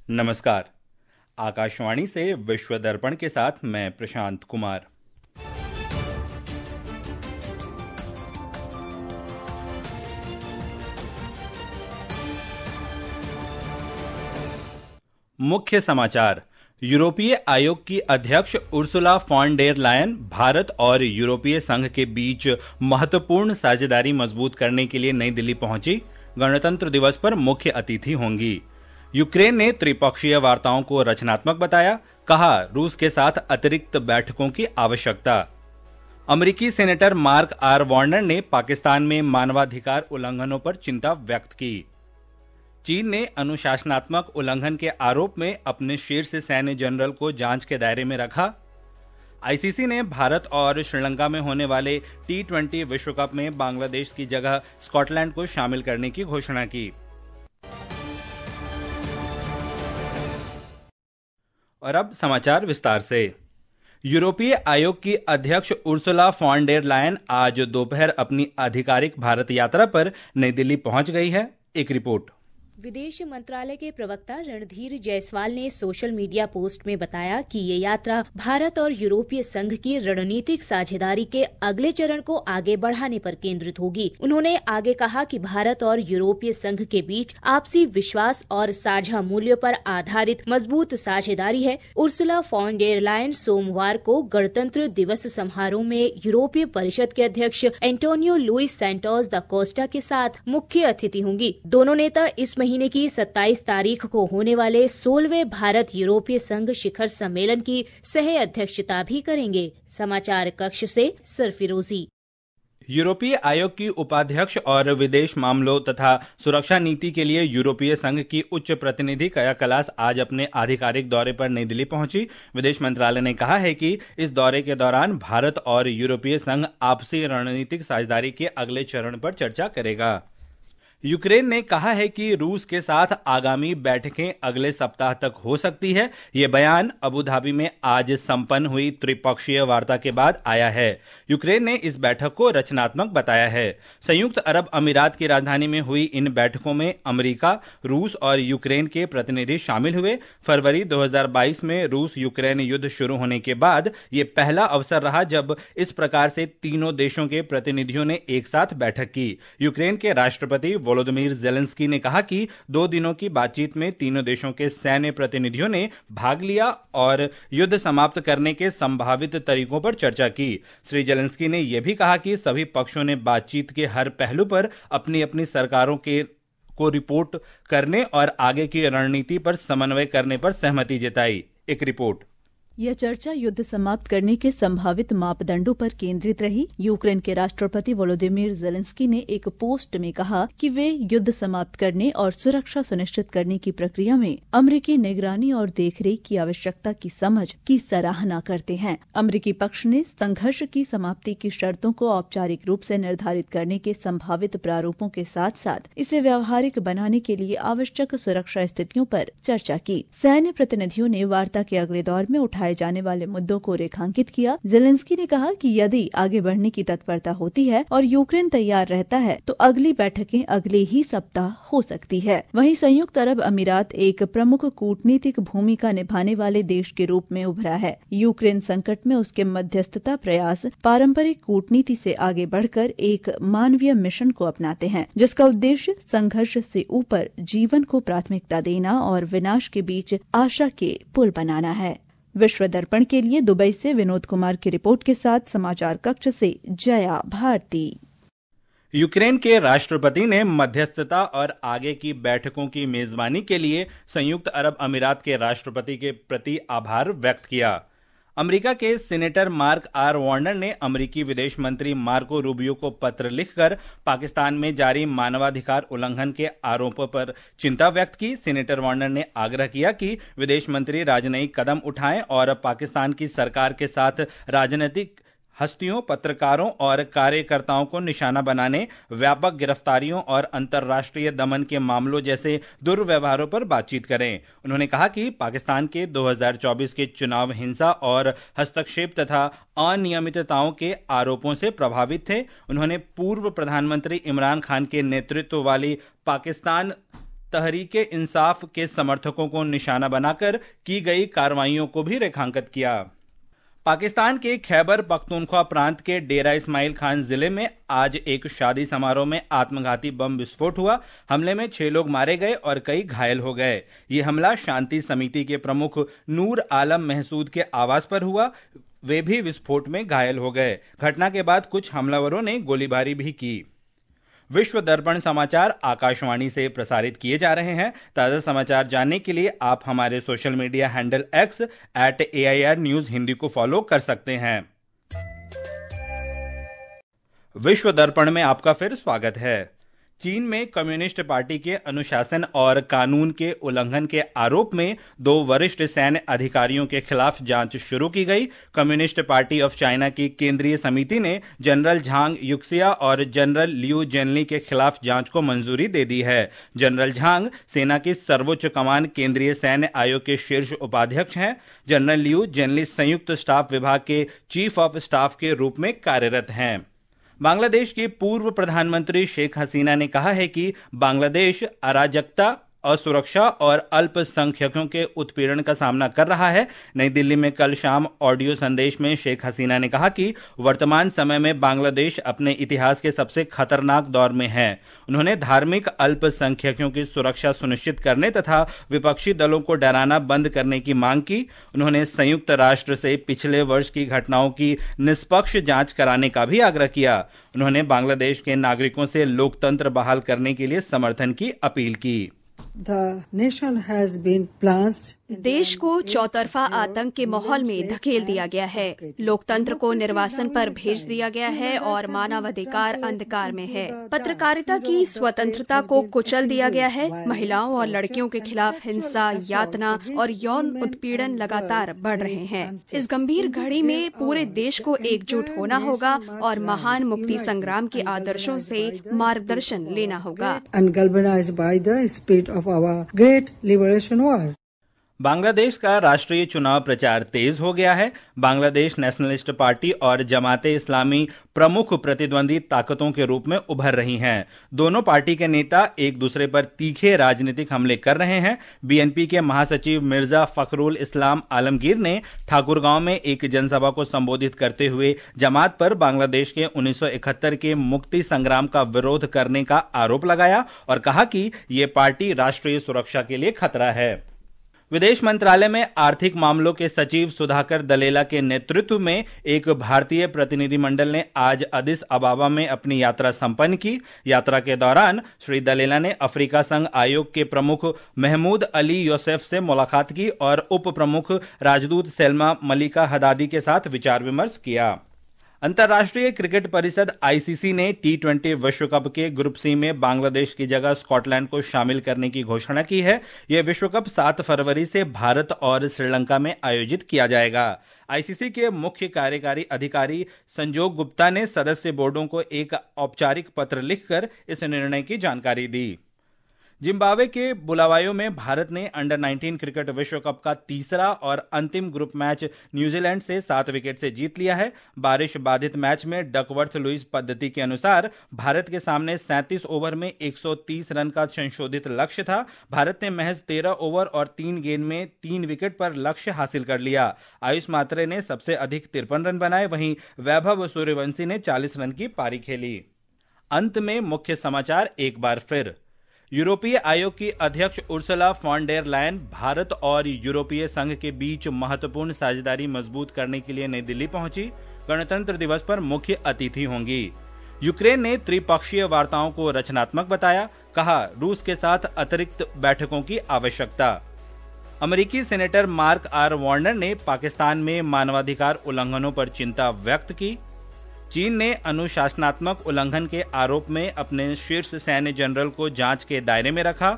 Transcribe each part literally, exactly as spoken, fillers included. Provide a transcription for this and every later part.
नमस्कार। आकाशवाणी से विश्व दर्पण के साथ मैं प्रशांत कुमार। मुख्य समाचार। यूरोपीय आयोग की अध्यक्ष Ursula von der Leyen Bharat और यूरोपीय संघ के बीच महत्वपूर्ण साझेदारी मजबूत करने के लिए नई दिल्ली पहुंची। गणतंत्र दिवस पर मुख्य अतिथि होंगी। यूक्रेन ने त्रिपक्षीय वार्ताओं को रचनात्मक बताया, कहा रूस के साथ अतिरिक्त बैठकों की आवश्यकता। अमेरिकी सेनेटर मार्क आर वार्नर ने पाकिस्तान में मानवाधिकार उल्लंघनों पर चिंता व्यक्त की। चीन ने अनुशासनात्मक उल्लंघन के आरोप में अपने शीर्ष सैन्य जनरल को जांच के दायरे में रखा। आईसीसी ने भारत और श्रीलंका में होने वाले टी ट्वेंटी विश्व कप में बांग्लादेश की जगह स्कॉटलैंड को शामिल करने की घोषणा की। और अब समाचार विस्तार से। यूरोपीय आयोग की अध्यक्ष उर्सुला फॉन डेर लायन आज दोपहर अपनी आधिकारिक भारत यात्रा पर नई दिल्ली पहुंच गई है। एक रिपोर्ट। विदेश मंत्रालय के प्रवक्ता रणधीर जायसवाल ने सोशल मीडिया पोस्ट में बताया कि ये यात्रा भारत और यूरोपीय संघ की रणनीतिक साझेदारी के अगले चरण को आगे बढ़ाने पर केंद्रित होगी। उन्होंने आगे कहा कि भारत और यूरोपीय संघ के बीच आपसी विश्वास और साझा मूल्यों पर आधारित मजबूत साझेदारी है। उर्सुला फॉन डेर लायन सोमवार को गणतंत्र दिवस समारोह में यूरोपीय परिषद के अध्यक्ष Antonio Luis Santos da Costa के साथ मुख्य अतिथि होंगी। दोनों नेता इस महीने की सत्ताईस तारीख को होने वाले सोलहवें भारत यूरोपीय संघ शिखर सम्मेलन की सह अध्यक्षता भी करेंगे। समाचार कक्ष से सरफिरोजी। यूरोपीय आयोग की उपाध्यक्ष और विदेश मामलों तथा सुरक्षा नीति के लिए यूरोपीय संघ की उच्च प्रतिनिधि काया कलास आज अपने आधिकारिक दौरे पर नई दिल्ली पहुंची। विदेश मंत्रालय ने कहा है कि इस दौरे के दौरान भारत और यूरोपीय संघ आपसी रणनीतिक साझेदारी के अगले चरण पर चर्चा करेगा। यूक्रेन ने कहा है कि रूस के साथ आगामी बैठकें अगले सप्ताह तक हो सकती है। ये बयान अबू धाबी में आज संपन्न हुई त्रिपक्षीय वार्ता के बाद आया है। यूक्रेन ने इस बैठक को रचनात्मक बताया है। संयुक्त अरब अमीरात की राजधानी में हुई इन बैठकों में अमेरिका, रूस और यूक्रेन के प्रतिनिधि शामिल हुए। फरवरी दो हज़ार बाईस में रूस यूक्रेन युद्ध शुरू होने के बाद ये पहला अवसर रहा जब इस प्रकार से तीनों देशों के प्रतिनिधियों ने एक साथ बैठक की। यूक्रेन के राष्ट्रपति वोलोदिमीर ज़ेलेंस्की ने कहा कि दो दिनों की बातचीत में तीनों देशों के सैन्य प्रतिनिधियों ने भाग लिया और युद्ध समाप्त करने के संभावित तरीकों पर चर्चा की। श्री ज़ेलेंस्की ने यह भी कहा कि सभी पक्षों ने बातचीत के हर पहलू पर अपनी अपनी सरकारों के को रिपोर्ट करने और आगे की रणनीति पर समन्वय करने पर सहमति जताई। एक रिपोर्ट। यह चर्चा युद्ध समाप्त करने के संभावित मापदंडों पर केंद्रित रही। यूक्रेन के राष्ट्रपति वोलोदिमीर ज़ेलेंस्की ने एक पोस्ट में कहा कि वे युद्ध समाप्त करने और सुरक्षा सुनिश्चित करने की प्रक्रिया में अमेरिकी निगरानी और देखरेख की आवश्यकता की समझ की सराहना करते हैं। अमेरिकी पक्ष ने संघर्ष की समाप्ति की शर्तों को औपचारिक रूप से निर्धारित करने के संभावित प्रारूपों के साथ साथ इसे व्यावहारिक बनाने के लिए आवश्यक सुरक्षा स्थितियों पर चर्चा की। सैन्य प्रतिनिधियों ने वार्ता के अगले दौर में उठाए जाने वाले मुद्दों को रेखांकित किया। ज़ेलेंस्की ने कहा कि यदि आगे बढ़ने की तत्परता होती है और यूक्रेन तैयार रहता है तो अगली बैठकें अगले ही सप्ताह हो सकती है। वहीं संयुक्त अरब अमीरात एक प्रमुख कूटनीतिक भूमिका निभाने वाले देश के रूप में उभरा है। यूक्रेन संकट में उसके मध्यस्थता प्रयास पारंपरिक कूटनीति से आगे बढ़कर एक मानवीय मिशन को अपनाते हैं, जिसका उद्देश्य संघर्ष से ऊपर जीवन को प्राथमिकता देना और विनाश के बीच आशा के पुल बनाना है। विश्व दर्पण के लिए दुबई से विनोद कुमार की रिपोर्ट के साथ समाचार कक्ष से जया भारती। यूक्रेन के राष्ट्रपति ने मध्यस्थता और आगे की बैठकों की मेजबानी के लिए संयुक्त अरब अमीरात के राष्ट्रपति के प्रति आभार व्यक्त किया। अमेरिका के सीनेटर मार्क आर वार्नर ने अमेरिकी विदेश मंत्री मार्को रूबियो को पत्र लिखकर पाकिस्तान में जारी मानवाधिकार उल्लंघन के आरोपों पर चिंता व्यक्त की। सीनेटर वार्नर ने आग्रह किया कि विदेश मंत्री राजनयिक कदम उठाएं और पाकिस्तान की सरकार के साथ राजनीतिक हस्तियों, पत्रकारों और कार्यकर्ताओं को निशाना बनाने, व्यापक गिरफ्तारियों और अंतर्राष्ट्रीय दमन के मामलों जैसे दुर्व्यवहारों पर बातचीत करें। उन्होंने कहा कि पाकिस्तान के दो हज़ार चौबीस के चुनाव हिंसा और हस्तक्षेप तथा अनियमितताओं के आरोपों से प्रभावित थे। उन्होंने पूर्व प्रधानमंत्री इमरान खान के नेतृत्व वाली पाकिस्तान तहरीके इंसाफ के समर्थकों को निशाना बनाकर की गई कार्रवाइयों को भी रेखांकित किया। पाकिस्तान के खैबर पख्तूनख्वा प्रांत के डेरा इस्माइल खान जिले में आज एक शादी समारोह में आत्मघाती बम विस्फोट हुआ। हमले में छह लोग मारे गए और कई घायल हो गए। ये हमला शांति समिति के प्रमुख नूर आलम महसूद के आवास पर हुआ। वे भी विस्फोट में घायल हो गए। घटना के बाद कुछ हमलावरों ने गोलीबारी भी की। विश्व दर्पण समाचार आकाशवाणी से प्रसारित किए जा रहे हैं। ताजा समाचार जानने के लिए आप हमारे social media handle X at A I R news Hindi को फॉलो कर सकते हैं। विश्व दर्पण में आपका फिर स्वागत है। चीन में कम्युनिस्ट पार्टी के अनुशासन और कानून के उल्लंघन के आरोप में दो वरिष्ठ सैन्य अधिकारियों के खिलाफ जांच शुरू की गई। कम्युनिस्ट पार्टी ऑफ चाइना की केंद्रीय समिति ने जनरल झांग युक्सिया और जनरल लियू जेनली के खिलाफ जांच को मंजूरी दे दी है। जनरल झांग सेना की सर्वोच्च कमान केंद्रीय सैन्य आयोग के शीर्ष उपाध्यक्ष हैं। जनरल लियू जेनली संयुक्त स्टाफ विभाग के चीफ ऑफ स्टाफ के रूप में कार्यरत हैं। बांग्लादेश की पूर्व प्रधानमंत्री शेख हसीना ने कहा है कि बांग्लादेश अराजकता, असुरक्षा और अल्पसंख्यकों के उत्पीड़न का सामना कर रहा है। नई दिल्ली में कल शाम ऑडियो संदेश में शेख हसीना ने कहा कि वर्तमान समय में बांग्लादेश अपने इतिहास के सबसे खतरनाक दौर में है। उन्होंने धार्मिक अल्पसंख्यकों की सुरक्षा सुनिश्चित करने तथा विपक्षी दलों को डराना बंद करने की मांग की। उन्होंने संयुक्त राष्ट्र से पिछले वर्ष की घटनाओं की निष्पक्ष जांच कराने का भी आग्रह किया। उन्होंने बांग्लादेश के नागरिकों से लोकतंत्र बहाल करने के लिए समर्थन की अपील की। The nation has been plunged देश को चौतरफा आतंक के माहौल में धकेल दिया गया है। लोकतंत्र को निर्वासन पर भेज दिया गया है और मानवाधिकार अंधकार में है। पत्रकारिता की स्वतंत्रता को कुचल दिया गया है। महिलाओं और लड़कियों के खिलाफ हिंसा, यातना और यौन उत्पीड़न लगातार बढ़ रहे हैं। इस गंभीर घड़ी में पूरे देश को एकजुट होना होगा और महान मुक्ति संग्राम के आदर्शों से मार्गदर्शन लेना होगा। बांग्लादेश का राष्ट्रीय चुनाव प्रचार तेज हो गया है। बांग्लादेश नेशनलिस्ट पार्टी और जमाते इस्लामी प्रमुख प्रतिद्वंदी ताकतों के रूप में उभर रही हैं। दोनों पार्टी के नेता एक दूसरे पर तीखे राजनीतिक हमले कर रहे हैं। बीएनपी के महासचिव मिर्जा फखरुल इस्लाम आलमगीर ने ठाकुरगांव में एक जनसभा को संबोधित करते हुए जमात पर बांग्लादेश के उन्नीस सौ इकहत्तर के मुक्ति संग्राम का विरोध करने का आरोप लगाया और कहा कि ये पार्टी राष्ट्रीय सुरक्षा के लिए खतरा है। विदेश मंत्रालय में आर्थिक मामलों के सचिव सुधाकर दलेला के नेतृत्व में एक भारतीय प्रतिनिधिमंडल ने आज अदिस अबाबा में अपनी यात्रा संपन्न की। यात्रा के दौरान श्री दलेला ने अफ्रीका संघ आयोग के प्रमुख महमूद अली योसेफ से मुलाकात की और उप प्रमुख राजदूत सेल्मा मलिका हदादी के साथ विचार विमर्श किया। अंतर्राष्ट्रीय क्रिकेट परिषद आईसीसी ने टी ट्वेंटी विश्व कप के ग्रुप सी में बांग्लादेश की जगह स्कॉटलैंड को शामिल करने की घोषणा की है। यह विश्व कप सात फरवरी से भारत और श्रीलंका में आयोजित किया जाएगा। आईसीसी के मुख्य कार्यकारी अधिकारी संजोग गुप्ता ने सदस्य बोर्डों को एक औपचारिक पत्र लिखकर इस निर्णय की जानकारी दी। जिम्बाब्वे के बुलावायो में भारत ने अंडर नाइनटीन क्रिकेट विश्व कप का तीसरा और अंतिम ग्रुप मैच न्यूजीलैंड से सात विकेट से जीत लिया है। बारिश बाधित मैच में डकवर्थ लुईस पद्धति के अनुसार भारत के सामने सैंतीस ओवर में एक सौ तीस रन का संशोधित लक्ष्य था। भारत ने महज तेरह ओवर और तीन गेंद में तीन विकेट पर लक्ष्य हासिल कर लिया। आयुष मात्रे ने सबसे अधिक तिरपन रन बनाए, वहीं वैभव सूर्यवंशी ने चालीस रन की पारी खेली। अंत में मुख्य समाचार एक बार फिर। यूरोपीय आयोग की अध्यक्ष Ursula von der Leyen Bharat और यूरोपीय संघ के बीच महत्वपूर्ण साझेदारी मजबूत करने के लिए नई दिल्ली पहुंची। गणतंत्र दिवस पर मुख्य अतिथि होंगी। यूक्रेन ने त्रिपक्षीय वार्ताओं को रचनात्मक बताया, कहा रूस के साथ अतिरिक्त बैठकों की आवश्यकता। अमेरिकी सेनेटर मार्क आर वार्नर ने पाकिस्तान में मानवाधिकार उल्लंघनों पर चिंता व्यक्त की। चीन ने अनुशासनात्मक उल्लंघन के आरोप में अपने शीर्ष सैन्य जनरल को जांच के दायरे में रखा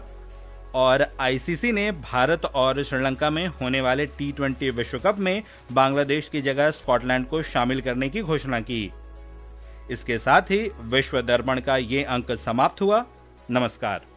और आईसीसी ने भारत और श्रीलंका में होने वाले टी ट्वेंटी विश्व कप में बांग्लादेश की जगह स्कॉटलैंड को शामिल करने की घोषणा की। इसके साथ ही विश्व दर्पण का ये अंक समाप्त हुआ। नमस्कार।